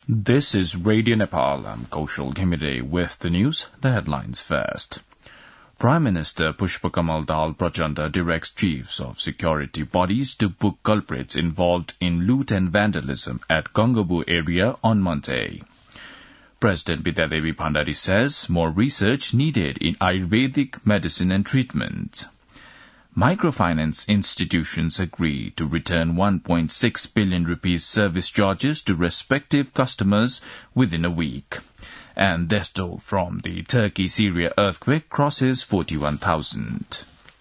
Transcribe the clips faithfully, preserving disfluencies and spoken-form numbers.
This is Radio Nepal. I'm Kaushal Ghimire with the news. The headlines first. Prime Minister Pushpakamal Dal Prachanda directs chiefs of security bodies to book culprits involved in loot and vandalism at Gangabu area on Monday. President Bidyadevi Bhandari says more research needed in Ayurvedic medicine and treatment. Microfinance institutions agree to return one point six billion rupees service charges to respective customers within a week. And death toll from the Turkey-Syria earthquake crosses forty-one thousand.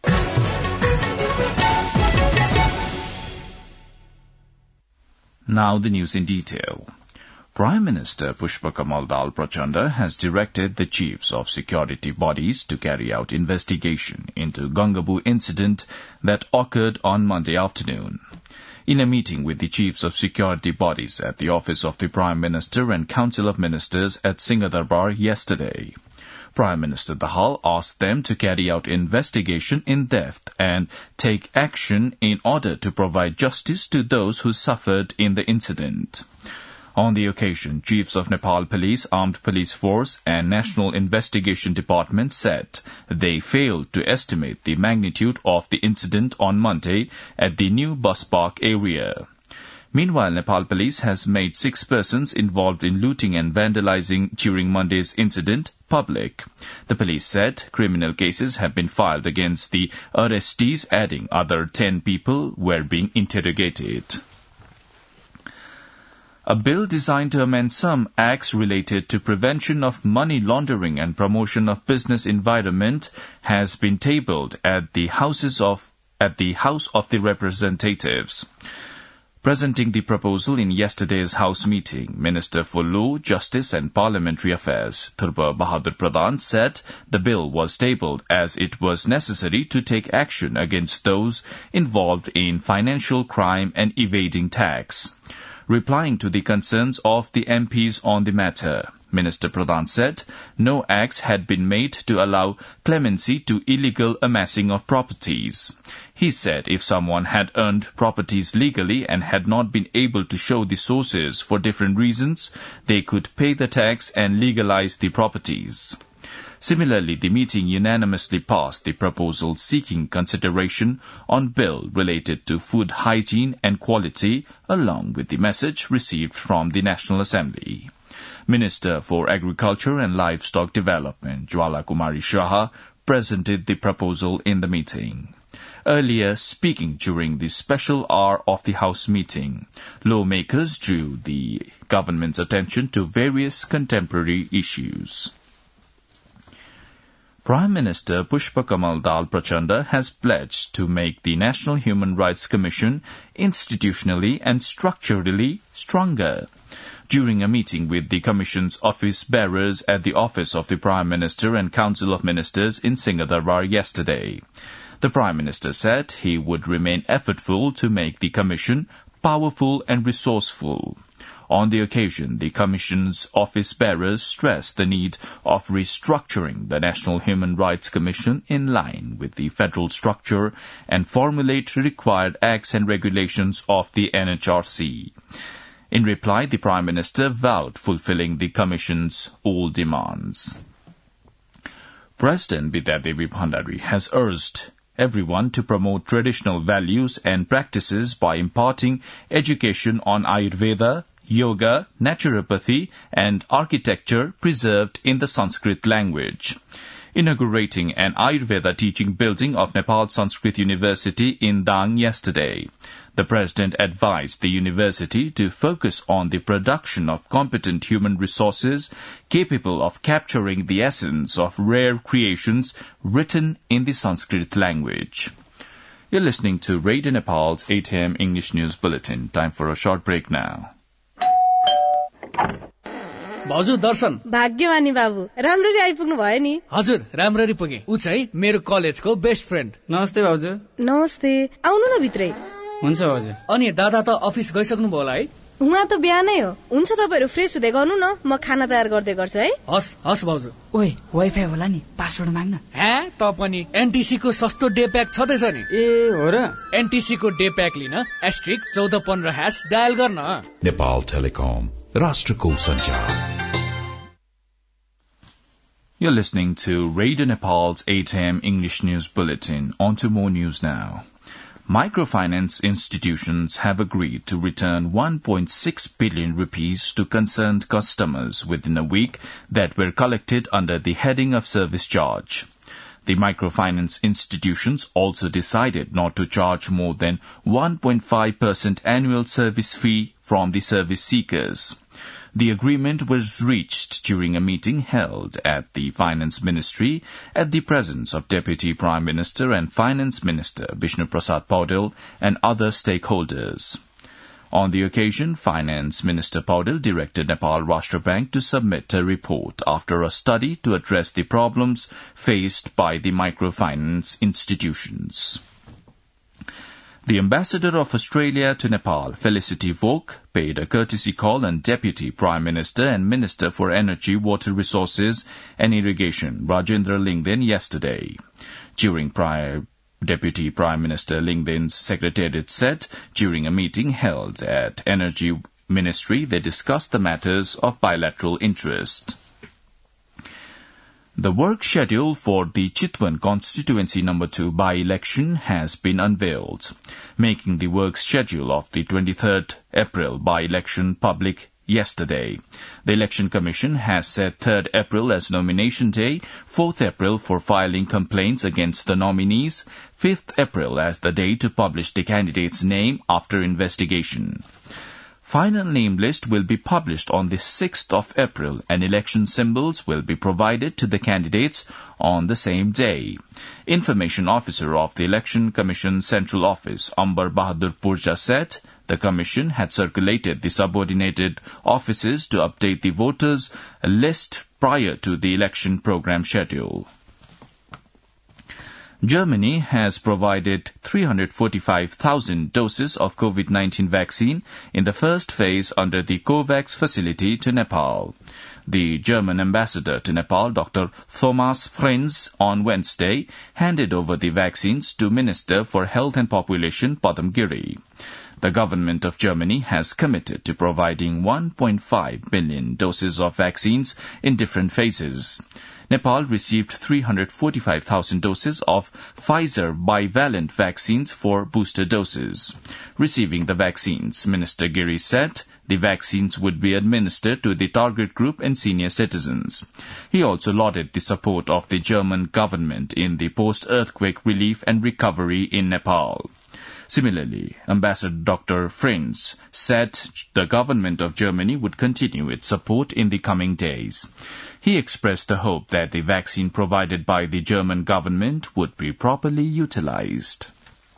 Now the news in detail. Prime Minister Pushpakamal Dal Prachanda has directed the chiefs of security bodies to carry out investigation into Gangabu incident that occurred on Monday afternoon. In a meeting with the chiefs of security bodies at the office of the Prime Minister and Council of Ministers at Singhadarbar yesterday, Prime Minister Dahal asked them to carry out investigation in depth and take action in order to provide justice to those who suffered in the incident. On the occasion, chiefs of Nepal Police, Armed Police Force and National Investigation Department said they failed to estimate the magnitude of the incident on Monday at the new bus park area. Meanwhile, Nepal Police has made six persons involved in looting and vandalizing during Monday's incident public. The police said criminal cases have been filed against the arrestees, adding other ten people were being interrogated. A bill designed to amend some acts related to prevention of money laundering and promotion of business environment has been tabled at the Houses of at the House of the Representatives. Presenting the proposal in yesterday's House meeting, Minister for Law, Justice and Parliamentary Affairs, Thurba Bahadur Pradhan, said the bill was tabled as it was necessary to take action against those involved in financial crime and evading tax. Replying to the concerns of the M Ps on the matter, Minister Pradhan said no acts had been made to allow clemency to illegal amassing of properties. He said if someone had earned properties legally and had not been able to show the sources for different reasons, they could pay the tax and legalize the properties. Similarly, the meeting unanimously passed the proposal seeking consideration on bill related to food hygiene and quality, along with the message received from the National Assembly. Minister for Agriculture and Livestock Development, Jwala Kumari Shah, presented the proposal in the meeting. Earlier, speaking during the special hour of the House meeting, lawmakers drew the government's attention to various contemporary issues. Prime Minister Pushpakamal Dal Prachanda has pledged to make the National Human Rights Commission institutionally and structurally stronger. During a meeting with the Commission's office bearers at the office of the Prime Minister and Council of Ministers in Singhadarbar yesterday, the Prime Minister said he would remain effortful to make the Commission powerful and resourceful. On the occasion, the Commission's office bearers stressed the need of restructuring the National Human Rights Commission in line with the federal structure and formulate required acts and regulations of the N H R C. In reply, the Prime Minister vowed fulfilling the Commission's all demands. President Bidyadevi Bhandari has urged everyone to promote traditional values and practices by imparting education on Ayurveda, yoga, naturopathy, and architecture preserved in the Sanskrit language. Inaugurating an Ayurveda teaching building of Nepal Sanskrit University in Dang yesterday, the President advised the university to focus on the production of competent human resources capable of capturing the essence of rare creations written in the Sanskrit language. You're listening to Radio Nepal's eight a.m. English News Bulletin. Time for a short break now. भाउजू दर्शन भाग्यमानी बाबु राम्ररी आइपुग्नु भयो नि हजुर राम्ररी पुगे उ चाहिँ मेरो कलेजको बेस्ट फ्रेन्ड नमस्ते भाउजू नमस्ते आउनु न भित्रै हुन्छ भाउजू अनि दादा त अफिस गइसक्नु भयो होला है उहाँ त बिहानै हो हुन्छ तपाईहरु फ्रेस हुँदै गर्नु न म खाना तयार गर्दै गर्छु है हस् हस् भाउजू ओइ वाइफाई होला नि पासवर्ड माग्न हे त पनि एनटीसी को सस्तो डे प्याक छदैछ नि ए हो र एनटीसी को डे प्याक लिन एस्ट्रिक चौध पन्ध्र # डायल गर्न Nepal Telecom, राष्ट्रको संचार. You're listening to Radio Nepal's eight a.m. English News Bulletin. On to more news now. Microfinance institutions have agreed to return one point six billion rupees to concerned customers within a week that were collected under the heading of service charge. The microfinance institutions also decided not to charge more than one point five percent annual service fee from the service seekers. The agreement was reached during a meeting held at the Finance Ministry at the presence of Deputy Prime Minister and Finance Minister Bishnu Prasad Paudel and other stakeholders. On the occasion, Finance Minister Paudel directed Nepal Rashtra Bank to submit a report after a study to address the problems faced by the microfinance institutions. The Ambassador of Australia to Nepal, Felicity Volk, paid a courtesy call on Deputy Prime Minister and Minister for Energy, Water Resources and Irrigation, Rajendra Lingden, yesterday. During prior Deputy Prime Minister Lingden's secretariat said during a meeting held at Energy Ministry they discussed the matters of bilateral interest. The work schedule for the Chitwan Constituency Number two by-election has been unveiled, making the work schedule of the twenty-third April by-election public yesterday. The Election Commission has set third April as nomination day, fourth April for filing complaints against the nominees, fifth April as the day to publish the candidate's name after investigation. Final name list will be published on the sixth of April and election symbols will be provided to the candidates on the same day. Information Officer of the Election Commission Central Office, Ambar Bahadur Purja, said the Commission had circulated the subordinated offices to update the voters' list prior to the election program schedule. Germany has provided three hundred forty-five thousand doses of COVID nineteen vaccine in the first phase under the COVAX facility to Nepal. The German ambassador to Nepal, Doctor Thomas Frenz, on Wednesday handed over the vaccines to Minister for Health and Population, Padam Giri. The government of Germany has committed to providing one point five million doses of vaccines in different phases. Nepal received three hundred forty-five thousand doses of Pfizer bivalent vaccines for booster doses. Receiving the vaccines, Minister Giri said the vaccines would be administered to the target group and senior citizens. He also lauded the support of the German government in the post-earthquake relief and recovery in Nepal. Similarly, Ambassador Doctor Frenz said the government of Germany would continue its support in the coming days. He expressed the hope that the vaccine provided by the German government would be properly utilized.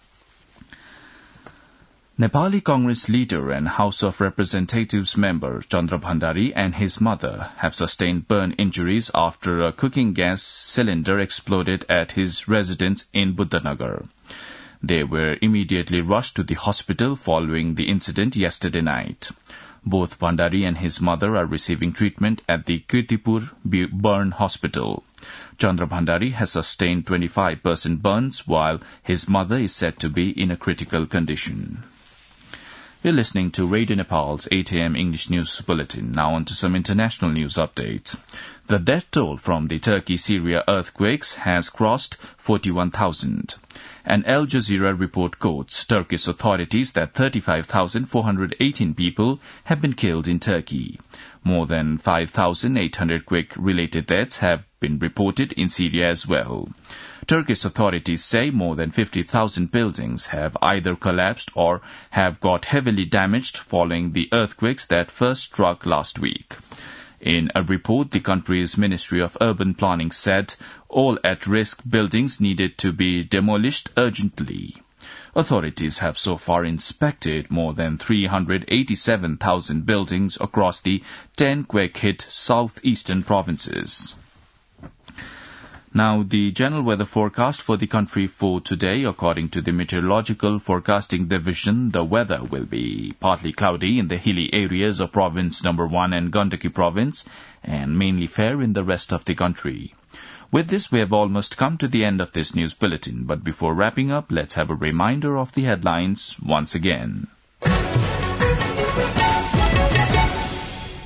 Nepali Congress leader and House of Representatives member Chandra Bhandari and his mother have sustained burn injuries after a cooking gas cylinder exploded at his residence in Buddhanagar. They were immediately rushed to the hospital following the incident yesterday night. Both Bhandari and his mother are receiving treatment at the Kirtipur Burn Hospital. Chandra Bhandari has sustained twenty-five percent burns, while his mother is said to be in a critical condition. You're listening to Radio Nepal's eight a.m. English News Bulletin. Now on to some international news updates. The death toll from the Turkey-Syria earthquakes has crossed forty-one thousand. An Al Jazeera report quotes Turkish authorities that thirty-five thousand four hundred eighteen people have been killed in Turkey. More than five thousand eight hundred quake-related deaths have been reported in Syria as well. Turkish authorities say more than fifty thousand buildings have either collapsed or have got heavily damaged following the earthquakes that first struck last week. In a report, the country's Ministry of Urban Planning said all at-risk buildings needed to be demolished urgently. Authorities have so far inspected more than three hundred eighty-seven thousand buildings across the ten quake-hit southeastern provinces. Now, the general weather forecast for the country for today, according to the Meteorological Forecasting Division, the weather will be partly cloudy in the hilly areas of Province Number one and Gandaki Province, and mainly fair in the rest of the country. With this, we have almost come to the end of this news bulletin, but before wrapping up, let's have a reminder of the headlines once again.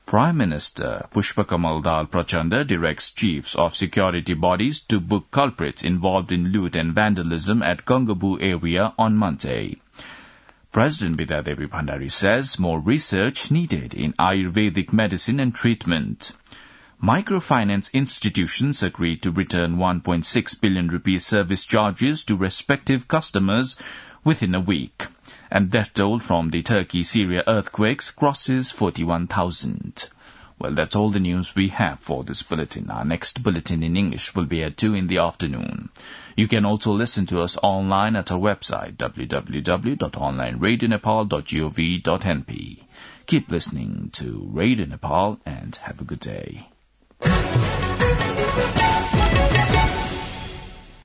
Prime Minister Pushpakamal Dal Prachanda directs chiefs of security bodies to book culprits involved in loot and vandalism at Gangabu area on Monday. President Bidyadevi Bhandari says more research needed in Ayurvedic medicine and treatment. Microfinance institutions agreed to return one point six billion rupee service charges to respective customers within a week. And death toll from the Turkey-Syria earthquakes crosses forty-one thousand. Well, that's all the news we have for this bulletin. Our next bulletin in English will be at two in the afternoon. You can also listen to us online at our website, w w w dot online radio nepal dot gov dot n p. Keep listening to Radio Nepal and have a good day.